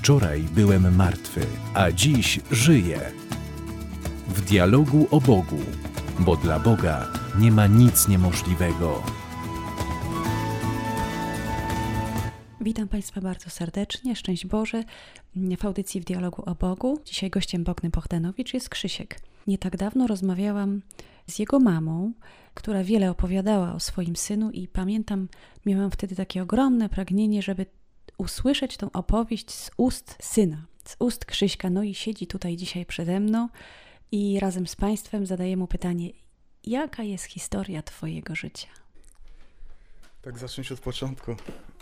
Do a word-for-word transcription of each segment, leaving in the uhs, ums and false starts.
Wczoraj byłem martwy, a dziś żyję. W dialogu o Bogu, bo dla Boga nie ma nic niemożliwego. Witam Państwa bardzo serdecznie, szczęść Boże, w audycji w dialogu o Bogu. Dzisiaj gościem Bogny Bohdanowicz jest Krzysiek. Nie tak dawno rozmawiałam z jego mamą, która wiele opowiadała o swoim synu i pamiętam, miałam wtedy takie ogromne pragnienie, żeby usłyszeć tą opowieść z ust syna, z ust Krzyśka. No i siedzi tutaj dzisiaj przede mną i razem z Państwem zadaję mu pytanie, jaka jest historia Twojego życia? Tak, zacząć od początku.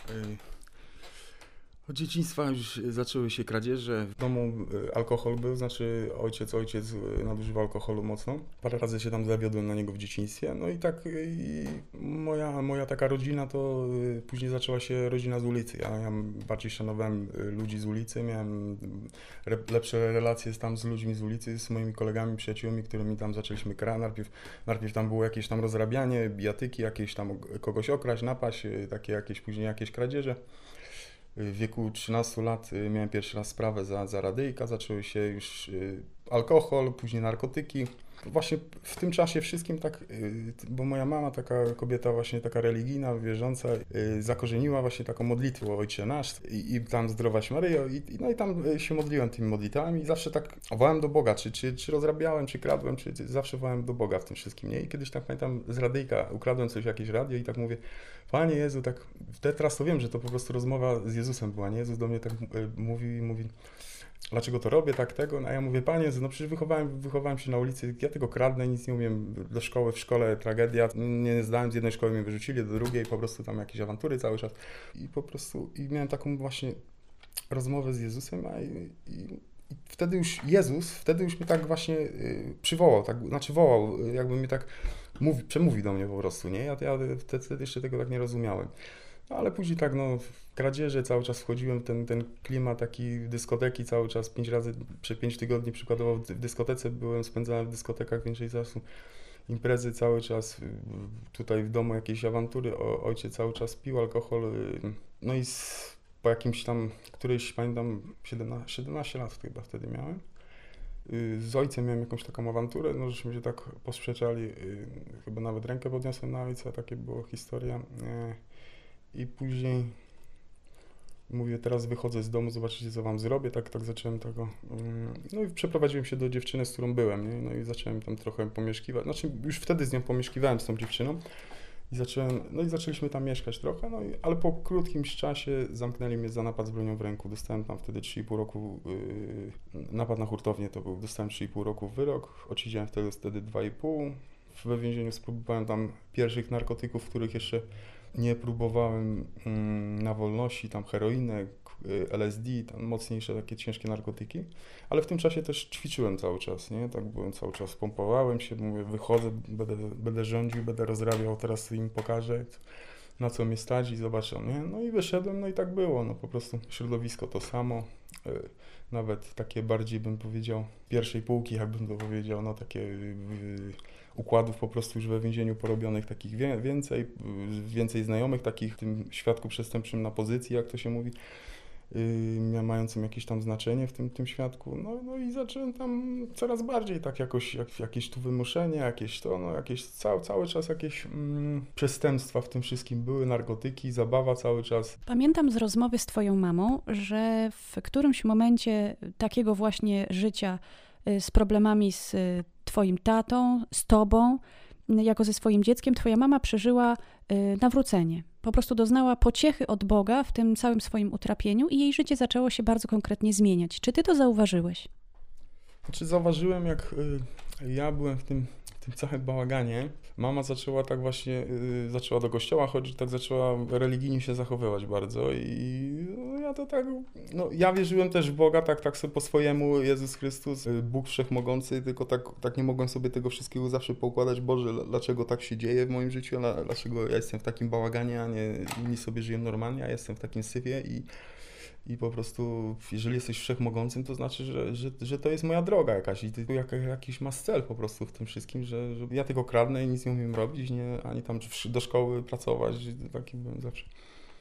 Od dzieciństwa już zaczęły się kradzieże. W domu alkohol był, znaczy ojciec, ojciec nadużywał alkoholu mocno. Parę razy się tam zawiodłem na niego w dzieciństwie. No i tak i moja, moja taka rodzina to później zaczęła się rodzina z ulicy. Ja, ja bardziej szanowałem ludzi z ulicy, miałem lepsze relacje tam z ludźmi z ulicy, z moimi kolegami, przyjaciółmi, którymi tam zaczęliśmy kraść. Najpierw, najpierw tam było jakieś tam rozrabianie, bijatyki, jakieś tam kogoś okraść, napaść, takie jakieś później jakieś kradzieże. W wieku trzynastu lat miałem pierwszy raz sprawę za, za radyjka, zaczęły się już alkohol, później narkotyki. Właśnie w tym czasie wszystkim tak, bo moja mama, taka kobieta właśnie taka religijna, wierząca, zakorzeniła właśnie taką modlitwę Ojcze Nasz i, i tam Zdrowaś Maryjo i, no i tam się modliłem tymi modlitwami i zawsze tak wołałem do Boga, czy, czy, czy rozrabiałem, czy kradłem, czy, czy zawsze wołałem do Boga w tym wszystkim, nie? I kiedyś tak pamiętam z radyjka ukradłem coś, jakieś radio i tak mówię, Panie Jezu, tak, teraz to wiem, że to po prostu rozmowa z Jezusem była, nie? Jezus do mnie tak mówi i mówi, dlaczego to robię, tak, tego, no, a ja mówię, Panie Jezu, no przecież wychowałem, wychowałem się na ulicy, ja tego kradnę, nic nie umiem, do szkoły, w szkole tragedia, nie zdałem, z jednej szkoły mnie wyrzucili, do drugiej, po prostu tam jakieś awantury cały czas i po prostu, i miałem taką właśnie rozmowę z Jezusem, a i, i, i wtedy już Jezus, wtedy już mnie tak właśnie y, przywołał, tak, znaczy wołał, jakby mnie tak mówi, przemówił do mnie po prostu, nie, ja, ja wtedy, wtedy jeszcze tego tak nie rozumiałem. No, ale później tak, no, w kradzieże cały czas wchodziłem w ten, ten klimat taki dyskoteki cały czas, pięć razy, przez pięć tygodni przykładowo w dyskotece byłem, spędzałem w dyskotekach więcej czasu, imprezy cały czas, tutaj w domu jakieś awantury, o, ojciec cały czas pił alkohol, no i z, po jakimś tam, któryś, pamiętam, siedemnaście, siedemnaście lat chyba wtedy miałem, z ojcem miałem jakąś taką awanturę, no żeśmy się tak posprzeczali, chyba nawet rękę podniosłem na ojca, takie była historia. I później mówię, teraz wychodzę z domu, zobaczycie, co wam zrobię, tak, tak zacząłem tego, no i przeprowadziłem się do dziewczyny, z którą byłem, nie? No i zacząłem tam trochę pomieszkiwać, znaczy już wtedy z nią pomieszkiwałem, z tą dziewczyną i zacząłem, no i zaczęliśmy tam mieszkać trochę, no i, ale po krótkim czasie zamknęli mnie za napad z bronią w ręku, dostałem tam wtedy trzy i pół roku, yy, napad na hurtownię to był, dostałem trzy i pół roku wyrok, odsiedziałem wtedy, wtedy dwa i pół, we więzieniu spróbowałem tam pierwszych narkotyków, których jeszcze nie próbowałem mm, na wolności, tam heroinę, L S D, tam mocniejsze takie ciężkie narkotyki, ale w tym czasie też ćwiczyłem cały czas, nie? Tak byłem cały czas, pompowałem się, mówię, wychodzę, będę, będę rządził, będę rozrabiał, teraz im pokażę, na co mnie stać i zobaczą, nie? No i wyszedłem, no i tak było, no po prostu środowisko to samo, yy, nawet takie bardziej bym powiedział, pierwszej półki, jakbym to powiedział, no takie yy, układów po prostu już we więzieniu porobionych takich wie, więcej, więcej znajomych takich w tym świadku przestępczym na pozycji, jak to się mówi, yy, mającym jakieś tam znaczenie w tym, tym świadku, no, no i zacząłem tam coraz bardziej tak jakoś, jak, jakieś tu wymuszenie, jakieś to, no jakieś cały, cały czas jakieś mm, przestępstwa w tym wszystkim były, narkotyki, zabawa cały czas. Pamiętam z rozmowy z Twoją mamą, że w którymś momencie takiego właśnie życia z problemami z Twoim tatą, z Tobą, jako ze swoim dzieckiem, Twoja mama przeżyła nawrócenie. Po prostu doznała pociechy od Boga w tym całym swoim utrapieniu i jej życie zaczęło się bardzo konkretnie zmieniać. Czy Ty to zauważyłeś? Znaczy zauważyłem, jak y, ja byłem w tym, w tym całym bałaganie. Mama zaczęła tak właśnie, y, zaczęła do kościoła chodzić, tak zaczęła religijnie się zachowywać bardzo i no, ja to tak, no ja wierzyłem też w Boga, tak, tak sobie po swojemu, Jezus Chrystus, Bóg Wszechmogący, tylko tak, tak nie mogłem sobie tego wszystkiego zawsze poukładać, Boże, dlaczego tak się dzieje w moim życiu, dlaczego ja jestem w takim bałaganie, a nie inni sobie żyją normalnie, a ja jestem w takim syfie i I po prostu, jeżeli jesteś wszechmogącym, to znaczy, że, że, że to jest moja droga jakaś i ty jak, jakiś masz cel po prostu w tym wszystkim, że, że ja tego kradnę i nic nie umiem robić, nie, ani tam do szkoły pracować, taki byłem zawsze.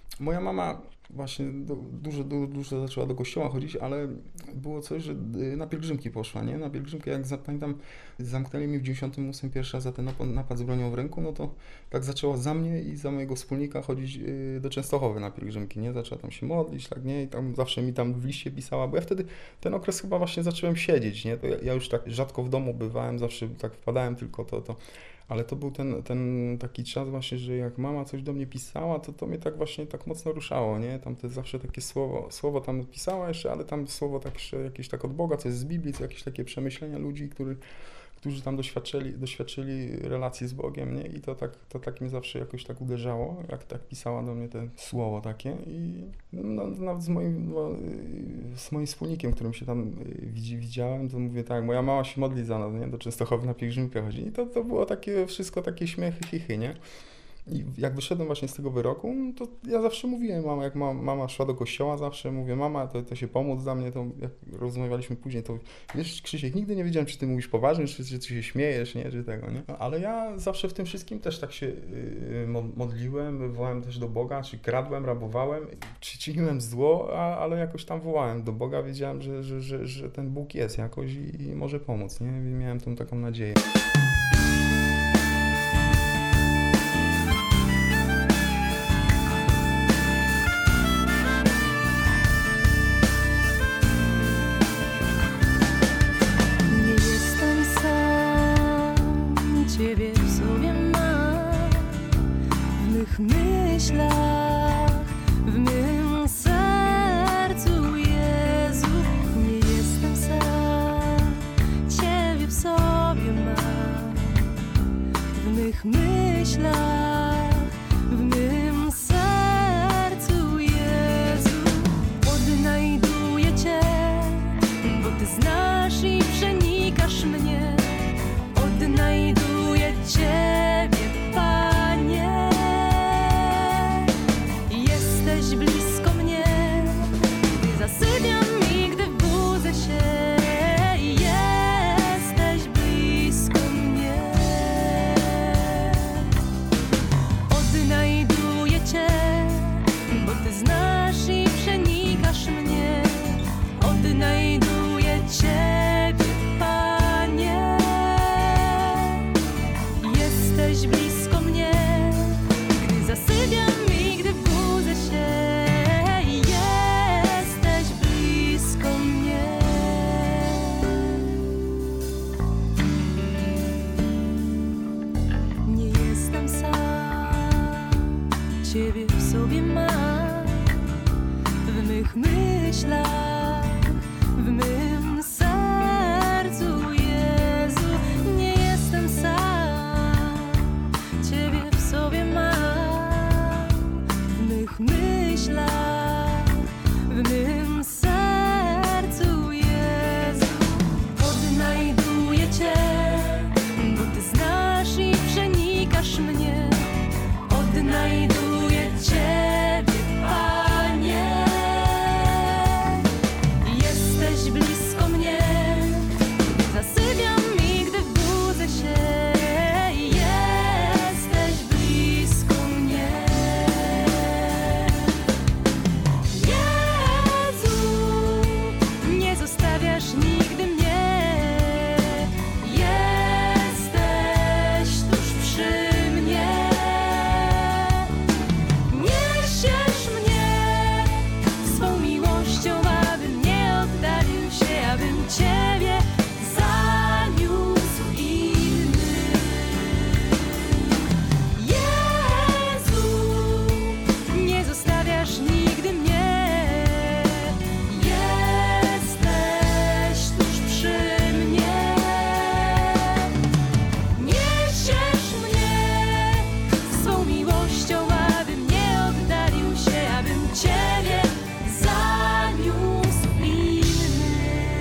moja mama właśnie do, dużo, du, dużo zaczęła do kościoła chodzić, ale było coś, że na pielgrzymki poszła, nie? Na pielgrzymkę, jak pamiętam, zamknęli mi w dziewięćdziesiątym ósmym pierwszy raz za ten napad, napad z bronią w ręku, no to tak zaczęła za mnie i za mojego wspólnika chodzić do Częstochowy na pielgrzymki, nie? Zaczęła tam się modlić, tak, nie? I tam zawsze mi tam w liście pisała, bo ja wtedy ten okres chyba właśnie zacząłem siedzieć, nie? To ja, ja już tak rzadko w domu bywałem, zawsze tak wpadałem tylko to, to. Ale to był ten, ten taki czas właśnie, że jak mama coś do mnie pisała, to to mnie tak właśnie tak mocno ruszało, nie? Tam to zawsze takie słowo, słowo tam pisała jeszcze, ale tam słowo tak jeszcze jakieś tak od Boga, co jest z Biblii, co jakieś takie przemyślenia ludzi, którzy, którzy tam doświadczyli, doświadczyli relacji z Bogiem, nie? I to tak, to tak mnie zawsze jakoś tak uderzało, jak tak pisała do mnie to słowo takie i no, nawet z moim, no, z moim wspólnikiem, którym się tam widziałem, to mówię tak, moja mama się modli za nas, nie? Do Częstochowy na pielgrzymkę chodzi i to, to było takie wszystko takie śmiechy, chichy, nie? I jak wyszedłem właśnie z tego wyroku, to ja zawsze mówiłem, mama, jak mama, mama szła do kościoła, zawsze mówię, mama, to, to się pomóc za mnie, to jak rozmawialiśmy później, to wiesz, Krzysiek, nigdy nie wiedziałem, czy ty mówisz poważnie, czy, czy, czy się śmiejesz, nie, czy tego, nie? No, ale ja zawsze w tym wszystkim też tak się yy, modliłem, wołałem też do Boga, czy kradłem, rabowałem, czy czyniłem zło, a, ale jakoś tam wołałem do Boga, wiedziałem, że, że, że, że ten Bóg jest jakoś i, i może pomóc, nie? I miałem tą taką nadzieję. Ciebie w sobie mam, w mych myślach, w mym sercu, Jezu, nie jestem sam. Ciebie w sobie mam, w mych myślach, w mym sercu, Jezu, odnajduję Cię, bo Ty znasz i przenikasz mnie, odnajduję Ciebie, Panie. Jesteś blisko mnie, gdy zasypiam i gdy budzę się. Jesteś blisko mnie. Odnajduję Cię, bo Ty znasz i przenikasz mnie. Odnajduję Ciebie, Panie. Jesteś blisko mnie, gdy zasypiam i gdy budzę się. Jesteś blisko mnie. Nie jestem sam, Ciebie w sobie mam, w mych myślach, w mym sercu, Jezu, nie jestem sam. Ciebie w sobie mam, w mych myślach, w mym sercu, Jezu. Odnajduję Cię, bo Ty znasz i przenikasz mnie. Odnajduję Ciebie, Panie. Jesteś blisko mnie, gdy zasypiam i gdy budzę się. Jesteś blisko mnie. Jezu, nie zostawiasz nigdy mnie. Jesteś tuż przy mnie. Niesiesz mnie swą miłością, abym nie oddalił się, abym Ciebie zaniósł inny. Jezu, nie zostawiasz nigdy mnie. Jesteś tuż przy mnie. Niesiesz mnie swą miłością, abym nie oddalił się, abym Ciebie zaniósł inny.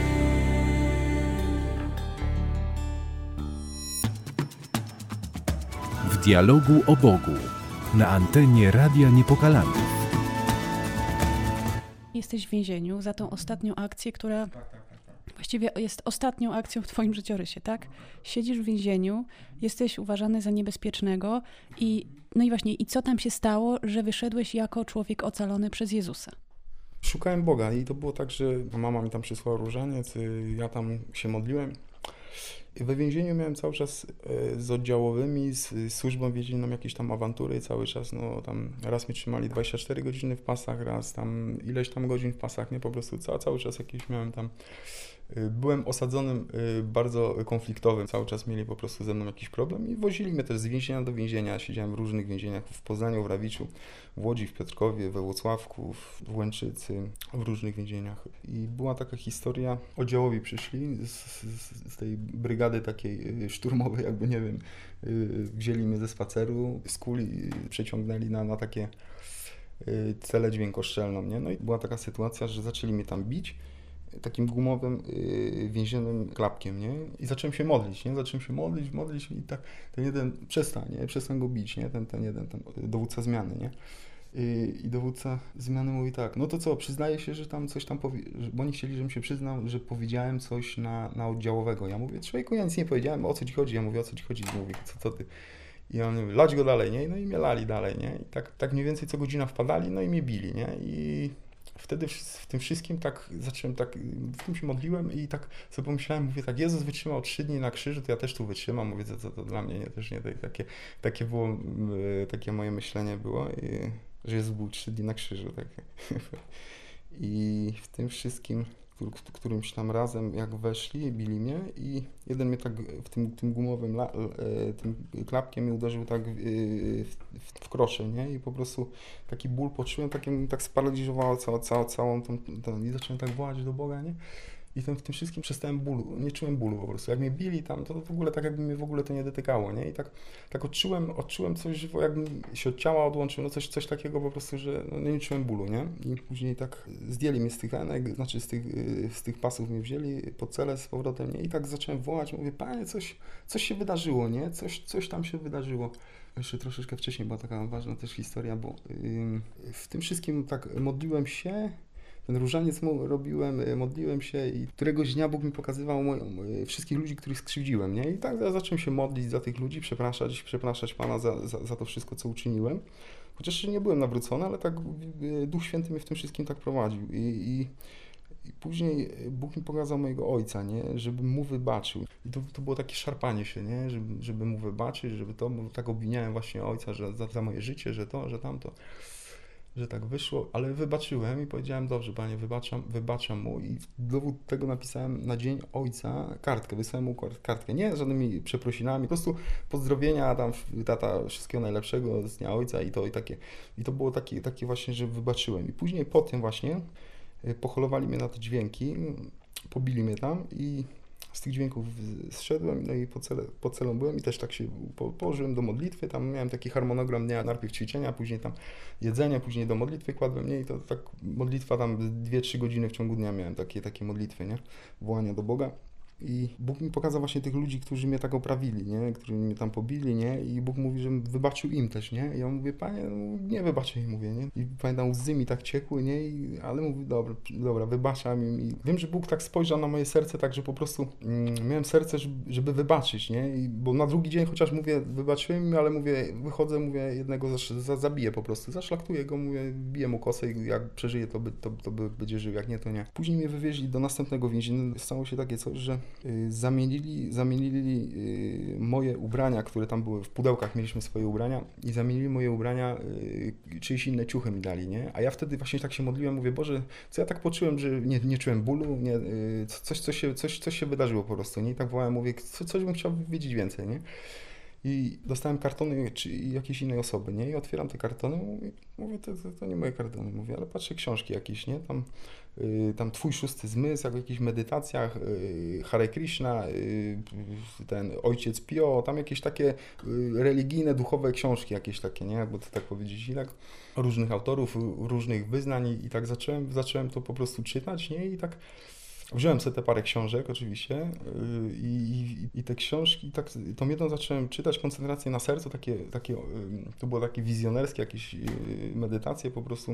W dialogu o Bogu na antenie Radia Niepokalanów. Jesteś w więzieniu za tą ostatnią akcję, która właściwie jest ostatnią akcją w twoim życiorysie, tak? Siedzisz w więzieniu, jesteś uważany za niebezpiecznego i no i właśnie, i co tam się stało, że wyszedłeś jako człowiek ocalony przez Jezusa? Szukałem Boga i to było tak, że mama mi tam przysłała różaniec, ja tam się modliłem. We więzieniu miałem cały czas z oddziałowymi, z służbą więzienną jakieś tam awantury cały czas, no tam raz mnie trzymali dwadzieścia cztery godziny w pasach, raz tam ileś tam godzin w pasach, nie, po prostu cały, cały czas jakieś miałem tam, byłem osadzonym bardzo konfliktowym, cały czas mieli po prostu ze mną jakiś problem i wozili mnie też z więzienia do więzienia, siedziałem w różnych więzieniach, w Poznaniu, w Rawiczu, w Łodzi, w Piotrkowie, we Włocławku, w Łęczycy, w różnych więzieniach. I była taka historia, oddziałowi przyszli z, z, z tej brygady takiej szturmowej, jakby nie wiem, wzięli mnie ze spaceru, skuli, przeciągnęli na, na takie celę dźwiękoszczelną, nie? No i była taka sytuacja, że zaczęli mnie tam bić takim gumowym, yy, więziennym klapkiem, nie? I zacząłem się modlić, nie? Zacząłem się modlić, modlić i tak ten jeden, przestań, nie? Przestań go bić, nie? Ten, ten jeden, ten dowódca zmiany, nie? Yy, I dowódca zmiany mówi tak, no to co, przyznaję się, że tam coś tam powie... bo oni chcieli, żebym się przyznał, że powiedziałem coś na, na oddziałowego. Ja mówię, człowieku, ja nic nie powiedziałem, o co ci chodzi? Ja mówię, o co ci chodzi? Mówi, co, co ty? I on mówi, lać go dalej, nie? No i mnie lali dalej, nie? I tak, tak mniej więcej co godzina wpadali, no i mnie bili, nie? I wtedy w tym wszystkim tak zacząłem, tak w tym się modliłem i tak sobie pomyślałem, mówię tak, Jezus wytrzymał trzy dni na krzyżu, to ja też tu wytrzymam, mówię, to, to, to dla mnie nie, też nie, takie, takie było, takie moje myślenie było, i, że Jezus był trzy dni na krzyżu, tak. I w tym wszystkim, którymś tam razem jak weszli, bili mnie i jeden mnie tak w tym, tym gumowym la, tym klapkiem mnie uderzył tak w, w, w kroszę, nie? I po prostu taki ból poczułem, takie, tak sparaliżowało całą, całą, całą tą, tą, i zacząłem tak wołać do Boga, nie? I ten, w tym wszystkim przestałem bólu, nie czułem bólu po prostu. Jak mnie bili tam, to w ogóle tak jakby mnie w ogóle to nie dotykało, nie? I tak, tak odczułem, odczułem coś, jakby się od ciała odłączył, no coś, coś takiego po prostu, że no nie czułem bólu, nie? I później tak zdjęli mnie z tych enek, znaczy z tych, z tych pasów mnie wzięli pod celę z powrotem, nie? I tak zacząłem wołać, mówię, Panie, coś, coś się wydarzyło, nie? Coś, coś tam się wydarzyło. Jeszcze troszeczkę wcześniej była taka ważna też historia, bo yy, w tym wszystkim tak modliłem się, ten różaniec robiłem, modliłem się i któregoś dnia Bóg mi pokazywał moją, wszystkich ludzi, których skrzywdziłem, nie? I tak ja zacząłem się modlić za tych ludzi, przepraszać, przepraszać Pana za, za, za to wszystko, co uczyniłem. Chociaż jeszcze nie byłem nawrócony, ale tak Duch Święty mnie w tym wszystkim tak prowadził. I, i, i później Bóg mi pokazał mojego ojca, nie? Żebym mu wybaczył. I to, to było takie szarpanie się, nie? Żeby, żeby mu wybaczyć, żeby to, bo tak obwiniałem właśnie ojca, że za, za moje życie, że to, że tamto. Że tak wyszło, ale wybaczyłem i powiedziałem, dobrze, Panie, wybaczam, wybaczam mu i dowód tego napisałem na dzień ojca kartkę, wysłałem mu kartkę, nie z żadnymi przeprosinami, po prostu pozdrowienia, tam tata, wszystkiego najlepszego z dnia ojca i to i takie, i to było takie, takie właśnie, że wybaczyłem i później po tym właśnie pocholowali mnie na te dźwięki, pobili mnie tam i z tych dźwięków zszedłem, no i po, cele, po celą byłem i też tak się po, położyłem do modlitwy, tam miałem taki harmonogram dnia, najpierw ćwiczenia, później tam jedzenie, później do modlitwy kładłem, nie, i to tak modlitwa tam dwie trzy godziny w ciągu dnia miałem takie, takie modlitwy, nie, wołania do Boga. I Bóg mi pokazał właśnie tych ludzi, którzy mnie tak oprawili, nie? Którzy mnie tam pobili, nie? I Bóg mówi, że wybaczył im też, nie? I ja mówię, Panie, no, nie wybaczę im, mówię, nie? I pamiętam, łzy mi tak ciekły, nie? I, ale mówię, dobra, dobra, wybaczam im. I wiem, że Bóg tak spojrzał na moje serce, tak, że po prostu mm, miałem serce, żeby, żeby wybaczyć, nie? I, bo na drugi dzień, chociaż mówię, wybaczyłem im, ale mówię, wychodzę, mówię, jednego za, za, zabiję po prostu, zaszlaktuję go, mówię, biję mu kosę i jak przeżyje, to, by, to, to by, będzie żył, jak nie, to nie. Później mnie wywieźli do następnego więzienia. Stało się takie coś, że Zamienili, zamienili moje ubrania, które tam były w pudełkach, mieliśmy swoje ubrania i zamienili moje ubrania, czyjeś inne ciuchy mi dali, nie? A ja wtedy właśnie tak się modliłem, mówię, Boże, co ja tak poczułem, że nie, nie czułem bólu, nie, coś, coś, się, coś, coś się wydarzyło po prostu, nie? I tak wołałem, mówię, co, coś bym chciał wiedzieć więcej, nie? I dostałem kartony czy jakiejś innej osoby, nie? I otwieram te kartony, mówię, mówię to, to, to nie moje kartony, mówię, ale patrzę, książki jakieś, nie? Tam, y, tam Twój szósty zmysł, jak w jakichś medytacjach, y, Hare Krishna, y, ten Ojciec Pio, tam jakieś takie y, religijne, duchowe książki jakieś takie, nie? Jakby to tak powiedzieć, i tak różnych autorów, różnych wyznań i, i tak zacząłem, zacząłem to po prostu czytać, nie? I tak Wziąłem sobie te parę książek oczywiście i, i, i te książki, tak, tą jedną zacząłem czytać, koncentrację na sercu, takie, takie, to było takie wizjonerskie jakieś medytacje po prostu,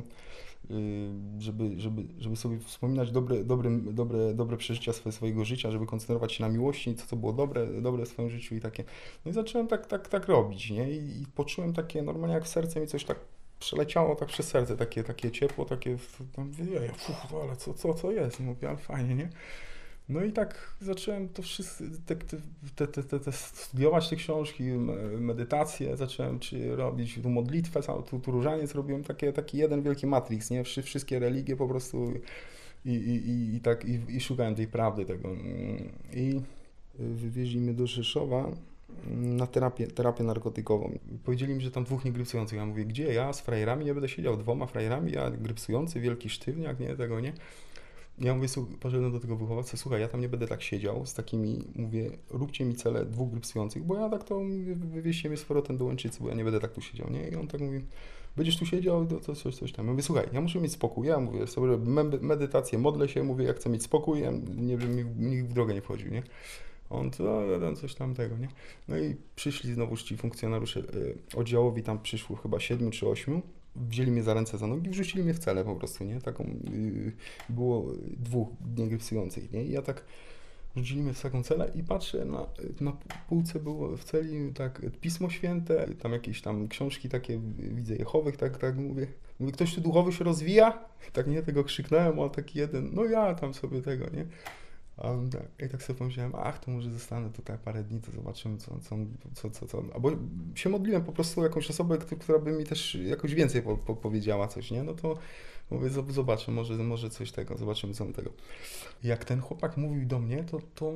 żeby, żeby, żeby sobie wspominać dobre, dobre, dobre, dobre przeżycia swojego życia, żeby koncentrować się na miłości, co, co było dobre, dobre w swoim życiu i takie. No i zacząłem tak, tak, tak robić, nie? I, i poczułem takie, normalnie jak w serce mi coś tak przeleciało tak przez serce, takie, takie ciepło, takie, tam mówię, fuch, ale co, co, co jest? Mówię, ale fajnie, nie? No i tak zacząłem to wszystko, te, te, te, te, te studiować te książki, medytacje, zacząłem czy robić tu modlitwę, tu, tu różaniec, robiłem takie, taki jeden wielki matrix, nie? Wszystkie religie po prostu i, i, i, i tak, i, i szukałem tej prawdy tego. I wywieźli mnie do Rzeszowa na terapię, terapię narkotykową. Powiedzieli mi, że tam dwóch niegrypsujących. Ja mówię, gdzie ja z frajerami nie będę siedział, dwoma frajerami, ja grypsujący, wielki sztywniak, nie, tego nie. Ja mówię, poszedłem do tego wychowawcy, słuchaj, ja tam nie będę tak siedział z takimi, mówię, róbcie mi cele dwóch grypsujących, bo ja tak to wywieźcie mnie z powrotem do Łęczycy, bo ja nie będę tak tu siedział, nie? I on tak mówi, będziesz tu siedział, to coś, coś tam. Ja mówię, słuchaj, ja muszę mieć spokój, ja mówię sobie, medytację, modlę się, mówię, ja chcę mieć spokój, ja nie wiem, nikt w drogę nie wchodził, nie? On to, coś tamtego, nie? No i przyszli znowu ci funkcjonariusze oddziałowi, tam przyszło chyba siedmiu czy ośmiu, wzięli mnie za ręce, za nogi i wrzucili mnie w celę po prostu, nie? Taką, yy, było dwóch niegrypsujących, nie? I ja tak, wrzucili mnie w taką celę i patrzę, na, na półce było w celi tak Pismo Święte, tam jakieś tam książki takie, widzę Jehowych, tak, tak mówię, mówię, ktoś tu duchowy się rozwija? Tak nie, tego krzyknąłem, a taki jeden, no ja tam sobie tego, nie? A tak, i tak sobie pomyślałem, ach, to może zostanę tutaj parę dni, to zobaczymy, co, co, co, co, co. Albo się modliłem po prostu o jakąś osobę, która by mi też jakoś więcej po, po, powiedziała coś, nie? No to mówię, zobaczę, może, może coś tego, zobaczymy co tego. Jak ten chłopak mówił do mnie, to, to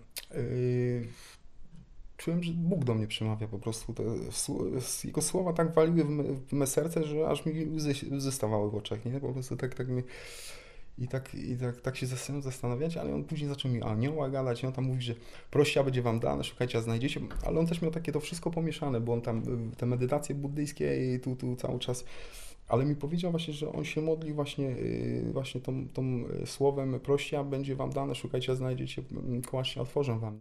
yy, czułem, że Bóg do mnie przemawia po prostu. Te, jego słowa tak waliły w me, w me serce, że aż mi łzy, łzy stawały w oczach, nie? Po prostu tak, tak mi... I tak, i tak, tak się zacząłem zastanawiać, ale on później zaczął mi anioła gadać i on tam mówi, że proście, a będzie wam dane, szukajcie, a znajdziecie, ale on też miał takie to wszystko pomieszane, bo on tam, te medytacje buddyjskie i tu, tu cały czas, ale mi powiedział właśnie, że on się modli właśnie, właśnie tą, tą słowem proście, a będzie wam dane, szukajcie, a znajdziecie, kłaszcie, otworzę wam.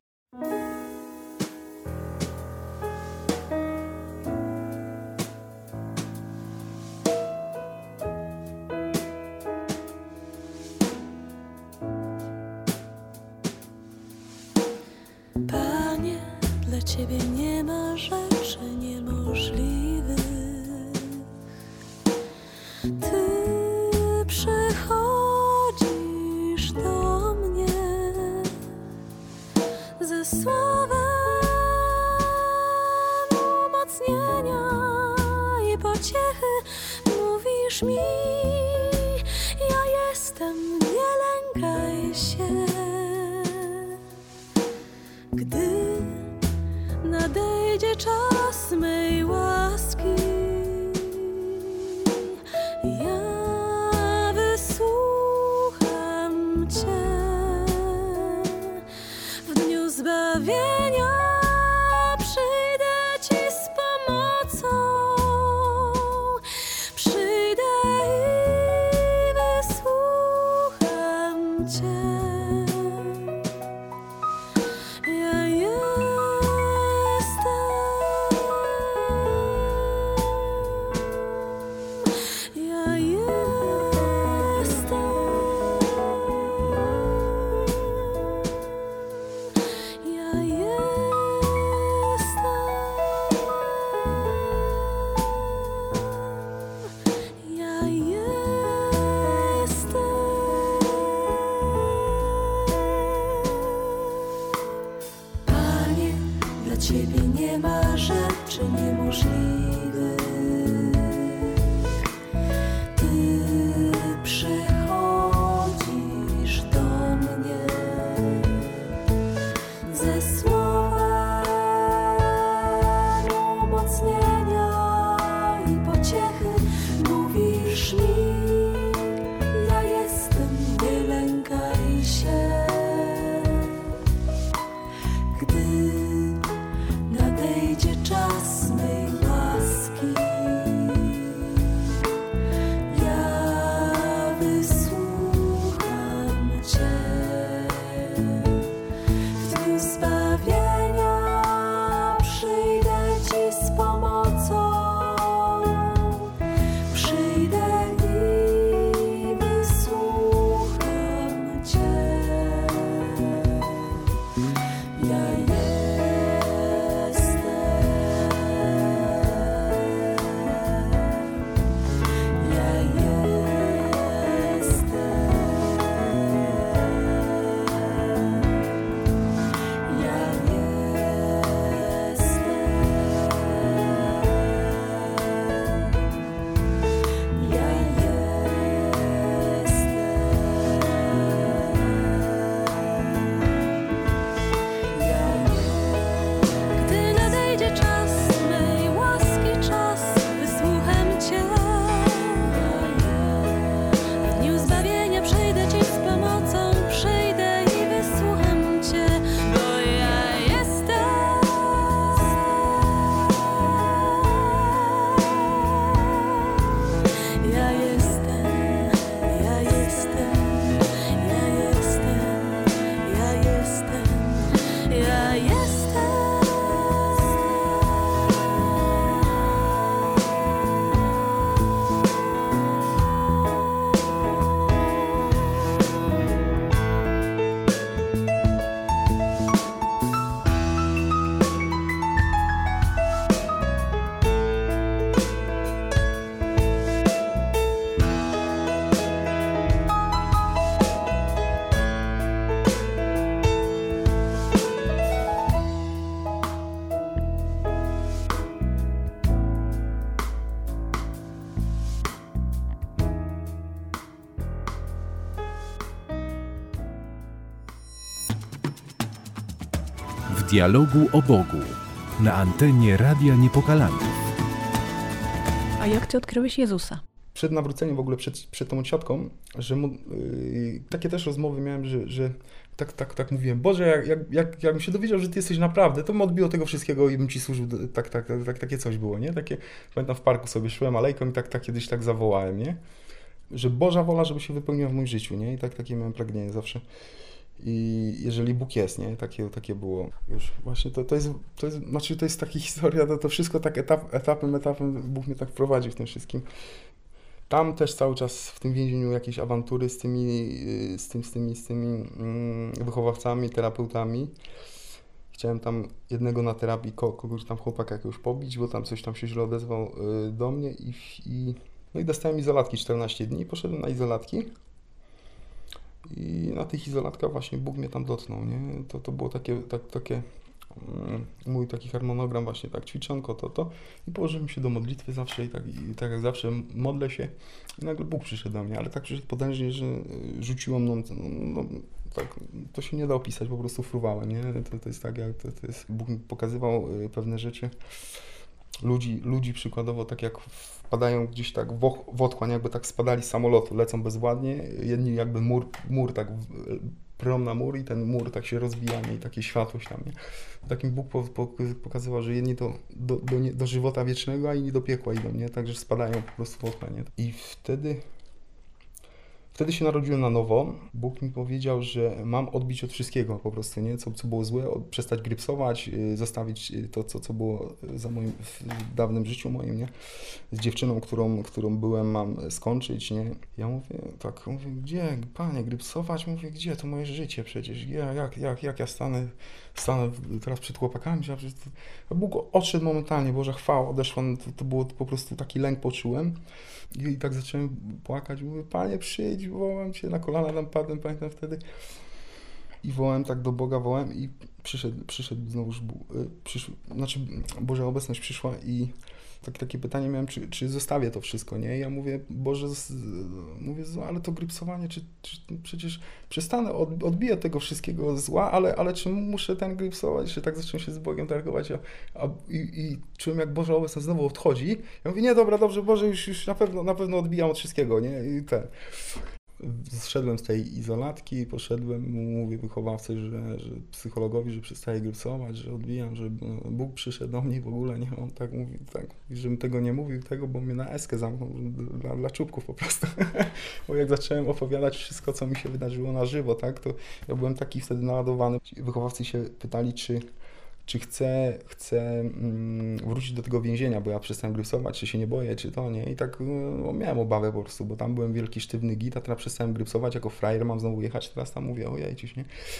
Ciebie nie ma rzeczy niemożliwych. Ty przychodzisz do mnie ze słowem umocnienia i pociechy. Mówisz mi, ja jestem, nie lękaj się. Gdy nadejdzie czas mej łaski, ja wysłucham Cię. W dniu zbawienia przyjdę Ci z pomocą, przyjdę i wysłucham Cię. Ja Ciebie nie ma rzeczy niemożliwych. Ty przychodzisz do mnie ze słowem umocnienia i pociechy. Mówisz mi, ja jestem, nie lękaj się. Gdy nadejdzie czas mej łaski, W dialogu o Bogu na antenie Radia Niepokalanów. A jak ty odkryłeś Jezusa? Przed nawróceniem, w ogóle przed, przed tą ciotką, że mu, yy, takie też rozmowy miałem, że, że tak, tak, tak mówiłem, Boże, jak, jak, jak, jakbym się dowiedział, że Ty jesteś naprawdę, to bym odbił tego wszystkiego i bym Ci służył, tak, tak, tak, tak, takie coś było, nie? Takie, pamiętam, w parku sobie szłem alejką i tak, tak kiedyś tak zawołałem, nie? Że Boża wola, żeby się wypełniła w moim życiu, nie? I tak, takie miałem pragnienie zawsze. I jeżeli Bóg jest, nie? Takie, takie było już. Właśnie to, to jest, to jest, znaczy to jest taka historia, to, to wszystko tak etap, etapem, etapem Bóg mnie tak prowadzi w tym wszystkim. Tam też cały czas w tym więzieniu jakieś awantury z tymi, z tym, z tymi, z tymi wychowawcami, terapeutami. Chciałem tam jednego na terapii, kogoś tam chłopaka jakiegoś pobić, bo tam coś tam się źle odezwał do mnie i, i no i dostałem izolatki czternaście dni, poszedłem na izolatki i na tych izolatkach właśnie Bóg mnie tam dotknął, nie? To, to było takie, tak, takie mój taki harmonogram właśnie, tak ćwiczonko, to, to i położyłem się do modlitwy zawsze i tak, i tak jak zawsze modlę się i nagle Bóg przyszedł do mnie, ale tak przyszedł potężnie, że rzuciło mną, no, no, tak, to się nie da opisać, po prostu fruwałem, nie? To, to jest tak, jak to, to jest, Bóg mi pokazywał pewne rzeczy, ludzi, ludzi przykładowo tak jak wpadają gdzieś tak w, w otchłań, jakby tak spadali z samolotu, lecą bezładnie, jedni jakby mur, mur tak prą na mur i ten mur tak się rozbija, nie? I takie światłość tam, nie? Takim Bóg po, po, pokazywał, że jedni do, do, do, nie, do żywota wiecznego, a inni do piekła idą, nie? Także spadają po prostu w otchłań, nie? I wtedy, wtedy się narodziłem na nowo. Bóg mi powiedział, że mam odbić od wszystkiego po prostu, nie? Co, co było złe, od, przestać grypsować, yy, zostawić to, co, co było za moim, w dawnym życiu moim, nie? Z dziewczyną, którą, którą byłem, mam skończyć, nie? Ja mówię, tak, mówię, gdzie, Panie, grypsować? Mówię, gdzie, to moje życie przecież, ja, jak, jak, jak ja stanę, stanę teraz przed chłopakami, ja przecież to... Bóg odszedł momentalnie, Boża chwała odeszła, to, to było po prostu taki lęk poczułem i, i tak zacząłem płakać, mówię, Panie, przyjdź, wołam Cię, na kolana tam padłem, pamiętam wtedy i wołałem tak do Boga, wołałem i przyszedł, przyszedł znowuż, przyszł, znaczy Boża obecność przyszła i tak, takie pytanie miałem, czy, czy zostawię to wszystko, nie? Ja mówię, Boże, mówię, ale to grypsowanie, czy, czy przecież przestanę, od, odbiję tego wszystkiego zła, ale, ale czy muszę ten grypsować, czy tak zacząłem się z Bogiem targować, a, a, i, i czułem, jak Boża obecność znowu odchodzi. Ja mówię, nie, dobra, dobrze, Boże, już, już na pewno, na pewno odbijam od wszystkiego, nie? I ten... Zszedłem z tej izolatki, poszedłem, mówię wychowawcy, że, że psychologowi, że przestaję grypsować, że odbijam, że Bóg przyszedł do mnie w ogóle, nie, on tak mówi, tak, żebym tego nie mówił, tego, bo mnie na eskę zamknął dla, dla czubków po prostu, bo jak zacząłem opowiadać wszystko, co mi się wydarzyło na żywo, tak, to ja byłem taki wtedy naładowany. Wychowawcy się pytali, czy czy chcę, chcę mm, wrócić do tego więzienia, bo ja przestałem grypsować, czy się nie boję, czy to, nie? I tak no, miałem obawę po prostu, bo tam byłem wielki, sztywny git, a teraz przestałem grypsować, jako frajer mam znowu jechać, teraz tam mówię, ojej, czyś, nie?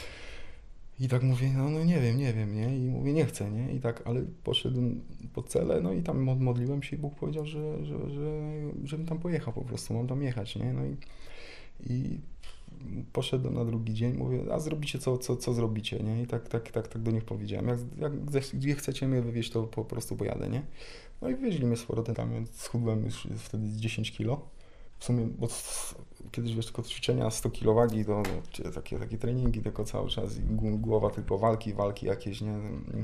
I tak mówię, no, no nie wiem, nie wiem, nie? I mówię, nie chcę, nie? I tak, ale poszedłem po cele, no i tam modliłem się i Bóg powiedział, że, że, że, żebym tam pojechał po prostu, mam tam jechać, nie? No i, i poszedłem na drugi dzień, mówię, a zrobicie co, co, co zrobicie, nie? I tak, tak, tak, tak do nich powiedziałem. Jak, jak gdzie chcecie mnie wywieźć, to po prostu pojadę, nie? No i wywieźli mnie z powrotem tam, więc schudłem już wtedy z dziesięć kilo. W sumie, bo kiedyś wiesz, tylko ćwiczenia sto kilo wagi, to takie, takie treningi tylko cały czas i głowa tylko walki, walki jakieś, nie?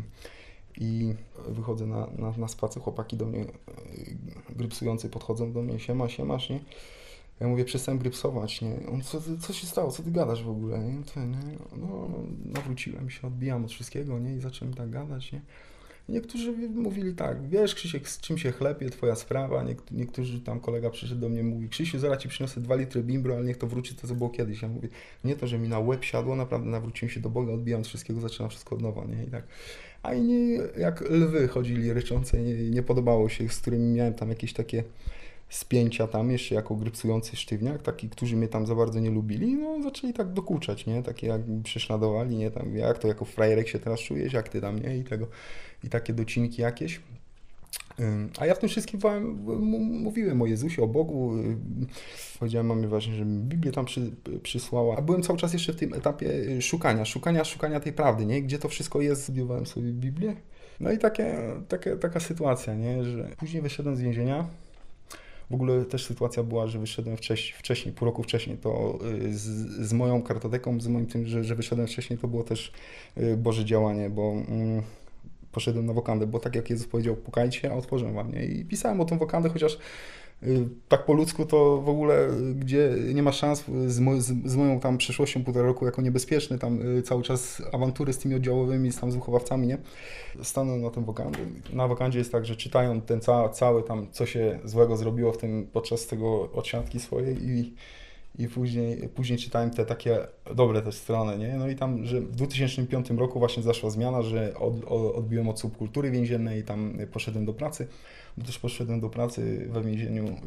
I wychodzę na, na, na spacer, chłopaki do mnie grypsujący podchodzą do mnie, siema, siemasz, nie? Ja mówię, przestałem grypsować, nie? On, co, co się stało? Co ty gadasz w ogóle, nie? To, nie? No, nawróciłem się, odbijam od wszystkiego, nie? I zacząłem tak gadać, nie? I niektórzy mówili tak, wiesz, Krzysiek, z czym się chlepie, twoja sprawa. Niek- niektórzy tam, kolega przyszedł do mnie, mówi, Krzysiu, zaraz ci przyniosę dwa litry bimbro, ale niech to wróci to, co było kiedyś. Ja mówię, nie to, że mi na łeb siadło, naprawdę nawróciłem się do Boga, odbijam od wszystkiego, zaczynam wszystko od nowa, nie? I tak. A inni jak lwy chodzili ryczące, nie, nie podobało się, z którymi miałem tam jakieś takie spięcia tam jeszcze jako grypsujący sztywniak, taki, którzy mnie tam za bardzo nie lubili, no zaczęli tak dokuczać, nie? Takie jak prześladowali, nie? Tam, jak to jako frajerek się teraz czujesz, jak ty tam, nie? I tego, i takie docinki jakieś. A ja w tym wszystkim mówiłem o Jezusie, o Bogu, powiedziałem mamie właśnie, że mi Biblię tam przy, przysłała, a byłem cały czas jeszcze w tym etapie szukania, szukania, szukania tej prawdy, nie? Gdzie to wszystko jest, studiowałem sobie Biblię. No i takie, takie, taka sytuacja, nie? Że później wyszedłem z więzienia. W ogóle też sytuacja była, że wyszedłem wcześniej, wcześniej pół roku wcześniej, to z, z moją kartoteką, z moim tym, że, że wyszedłem wcześniej, to było też Boże działanie, bo mm, poszedłem na wokandę, bo tak jak Jezus powiedział, pukajcie, a otworzę wam, nie? I pisałem o tą wokandę, chociaż tak po ludzku to w ogóle, gdzie nie ma szans z, mo z, z moją tam przeszłością półtora roku jako niebezpieczny, tam cały czas awantury z tymi oddziałowymi, z tam z wychowawcami, nie? Stanąłem na tym wokandzie. Na wokandzie jest tak, że czytają ten ca cały tam, co się złego zrobiło w tym, podczas tego odsiadki swojej i, i później, później czytałem te takie dobre też strony, nie? No i tam, że w dwa tysiące piątym roku właśnie zaszła zmiana, że od, od, odbiłem od subkultury więziennej i tam poszedłem do pracy. Bo też poszedłem do pracy we więzieniu, yy,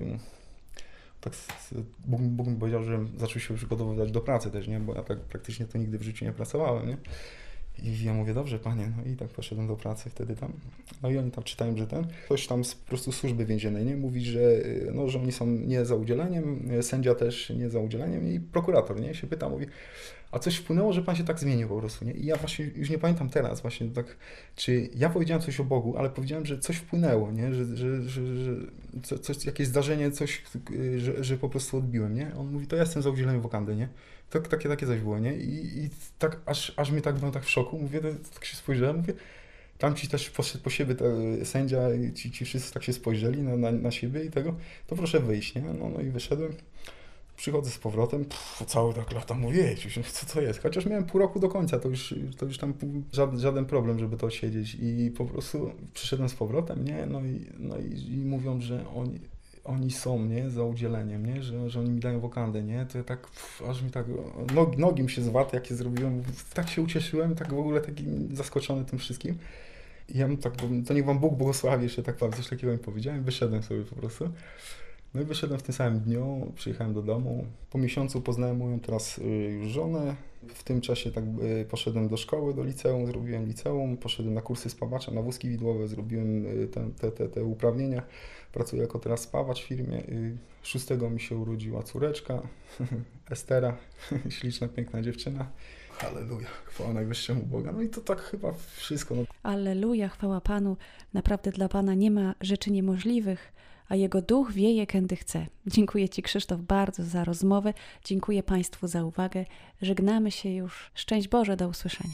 tak Bóg, Bóg mi powiedział, że zaczął się przygotowywać do pracy też, nie? Bo ja tak praktycznie to nigdy w życiu nie pracowałem, nie? I ja mówię, dobrze panie, no i tak poszedłem do pracy wtedy tam. No i oni tam czytają, że ten, ktoś tam z po prostu służby więziennej, nie? Mówi, że, no, że oni są nie za udzieleniem, sędzia też nie za udzieleniem i prokurator, nie? Się pyta, mówi, a coś wpłynęło, że pan się tak zmienił po prostu, nie? I ja właśnie już nie pamiętam teraz właśnie tak, czy ja powiedziałem coś o Bogu, ale powiedziałem, że coś wpłynęło, nie? Że, że, że, że co, coś, jakieś zdarzenie, coś, że, że po prostu odbiłem, nie? On mówi, to ja jestem za udzieleniem wokandy, nie? Tak, takie, takie coś było, nie? I, i tak, aż, aż mnie tak byłem tak w szoku, mówię, to, tak się spojrzałem, mówię, tam ci też poszedł po siebie, ten sędzia, ci, ci wszyscy tak się spojrzeli na, na, na siebie i tego, to proszę wyjść, nie? No, no i wyszedłem, przychodzę z powrotem, pff, cały tak lata, mówię, co to jest? Chociaż miałem pół roku do końca, to już, to już tam żaden, żaden problem, żeby to siedzieć i po prostu przyszedłem z powrotem, nie? No i, no i, i mówią, że oni... Oni są, nie, za udzieleniem, nie, że, że oni mi dają wokandę, nie, to ja tak, pff, aż mi tak, nogi, nogi mi się zwarł, jakie zrobiłem, tak się ucieszyłem, tak w ogóle taki zaskoczony tym wszystkim. I ja mu tak, to niech wam Bóg błogosławi, jeszcze tak wam coś takiego mi powiedziałem, wyszedłem sobie po prostu. No i wyszedłem w tym samym dniu, przyjechałem do domu, po miesiącu poznałem moją teraz już żonę, w tym czasie tak poszedłem do szkoły, do liceum, zrobiłem liceum, poszedłem na kursy spawacza, na wózki widłowe, zrobiłem te, te, te, te uprawnienia. Pracuję jako teraz spawacz w firmie. Szóstego mi się urodziła córeczka, Estera, śliczna, piękna dziewczyna. Halleluja, chwała najwyższemu Boga. No i to tak chyba wszystko. No. Alleluja, chwała Panu. Naprawdę dla Pana nie ma rzeczy niemożliwych, a Jego duch wieje, kędy chce. Dziękuję Ci, Krzysztof, bardzo za rozmowę. Dziękuję Państwu za uwagę. Żegnamy się już. Szczęść Boże, do usłyszenia.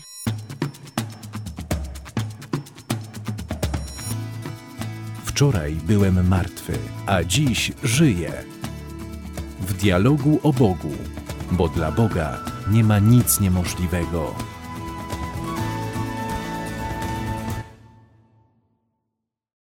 Wczoraj byłem martwy, a dziś żyję. W dialogu o Bogu, bo dla Boga nie ma nic niemożliwego.